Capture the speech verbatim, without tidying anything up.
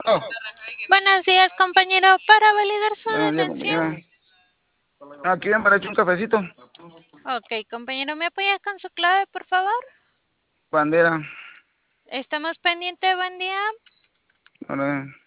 Oh, Buenos días, compañero. Para validar su buenos días, detención. compañera. Aquí ven para echar un cafecito. Ok, compañero, ¿me apoya con su clave, por favor? Bandera. Estamos pendientes, buen día. Ahora,